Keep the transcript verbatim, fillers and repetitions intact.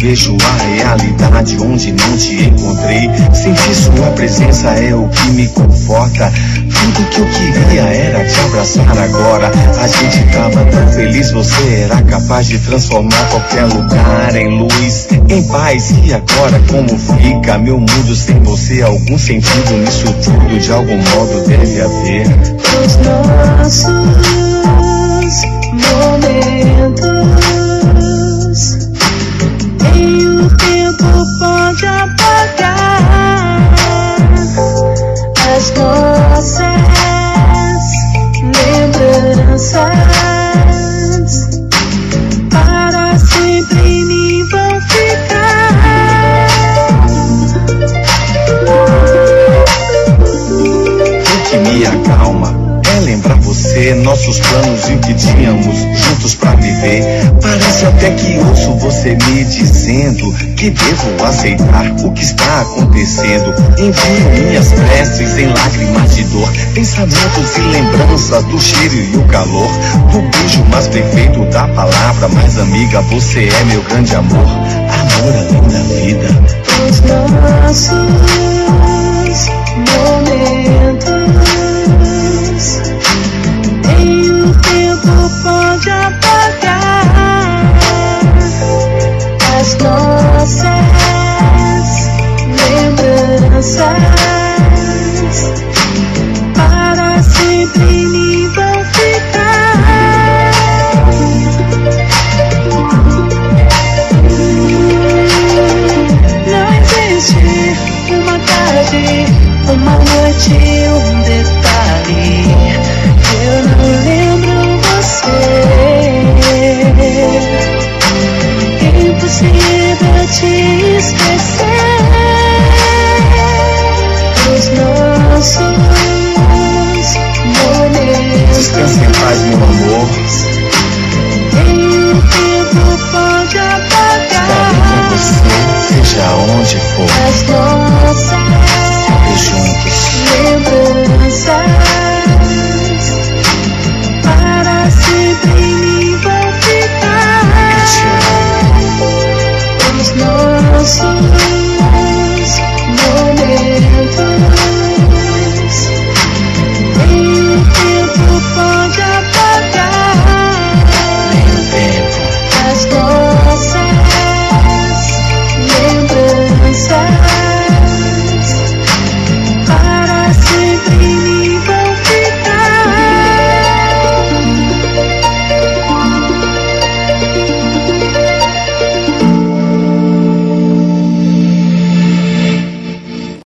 revejo a realidade onde não te encontrei. Sentir sua presença é o que me conforta. Tudo que eu queria era te abraçar agora. A gente tava tão feliz, você era capaz de transformar qualquer lugar em luz, em paz. E agora como fica meu mundo sem você? Algum sentido nisso tudo de algum modo deve haver. Os nossos momentos em o tempo pode apagar as nossas lembranças, para sempre em mim vão ficar. O que me acalma é lembrar você, nossos planos e o que tínhamos juntos pra viver. Parece até que ouço você me dizendo que devo aceitar o que está acontecendo. Envio minhas preces em lágrimas de dor, pensamentos e lembranças do cheiro e o calor, do beijo mais perfeito, da palavra mais amiga. Você é meu grande amor, amor além da vida. Os nossos momentos em o tempo pode apagar as nossas lembranças, para sempre em mim vão ficar. Não existe uma tarde, uma noite, um detalhe eu não lembro você. Impossível te esquecer. Os nossos momentos. Descanse em paz, meu amor. Em um tempo pode apagar. Estarei com você, seja onde for. As nossas juntos lembranças, para sempre em mim vão ficar. Os nossos